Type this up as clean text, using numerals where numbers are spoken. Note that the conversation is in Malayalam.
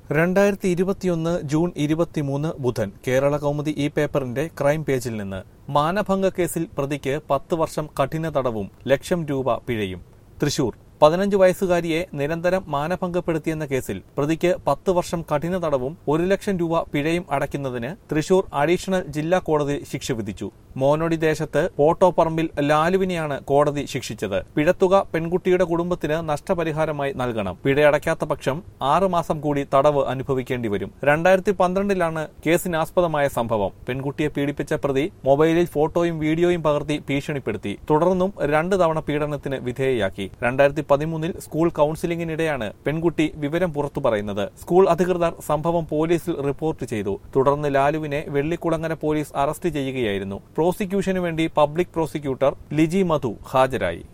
2021 ജൂൺ 23 ബുധൻ കേരള കൗമുദി ഈ പേപ്പറിന്റെ ക്രൈം പേജിൽ നിന്ന് മാനഭംഗ കേസിൽ പ്രതിക്ക് 10 വർഷം കഠിന തടവും ₹1,00,000 പിഴയും. തൃശൂർ 15 വയസ്സുകാരിയെ നിരന്തരം മാനഭംഗപ്പെടുത്തിയെന്ന കേസിൽ പ്രതിക്ക് 10 വർഷം കഠിന തടവും ₹1,00,000 പിഴയും അടയ്ക്കുന്നതിന് തൃശൂർ അഡീഷണൽ ജില്ലാ കോടതി ശിക്ഷ വിധിച്ചു. മോനോടി ദേശത്ത് പോട്ടോപ്പറമ്പിൽ ലാലുവിനെയാണ് കോടതി ശിക്ഷിച്ചത്. പിഴത്തുക പെൺകുട്ടിയുടെ കുടുംബത്തിന് നഷ്ടപരിഹാരമായി നൽകണം. പിഴയടയ്ക്കാത്ത പക്ഷം 6 മാസം കൂടി തടവ് അനുഭവിക്കേണ്ടി വരും. 2012 കേസിനാസ്പദമായ സംഭവം. പെൺകുട്ടിയെ പീഡിപ്പിച്ച പ്രതി മൊബൈലിൽ ഫോട്ടോയും വീഡിയോയും പകർത്തി ഭീഷണിപ്പെടുത്തി. തുടർന്നും 2 തവണ പീഡനത്തിന് വിധേയയാക്കി. 2013 സ്കൂൾ കൌൺസിലിംഗിനിടെയാണ് പെൺകുട്ടി വിവരം പുറത്തു പറയുന്നത്. സ്കൂൾ അധികൃതർ സംഭവം പോലീസിൽ റിപ്പോർട്ട് ചെയ്തു. തുടർന്ന് ലാലുവിനെ വെള്ളിക്കുളങ്ങര പോലീസ് അറസ്റ്റ് ചെയ്യുകയായിരുന്നു. പ്രോസിക്യൂഷനു വേണ്ടി പബ്ലിക് പ്രോസിക്യൂട്ടർ ലിജി മധു ഹാജരായി.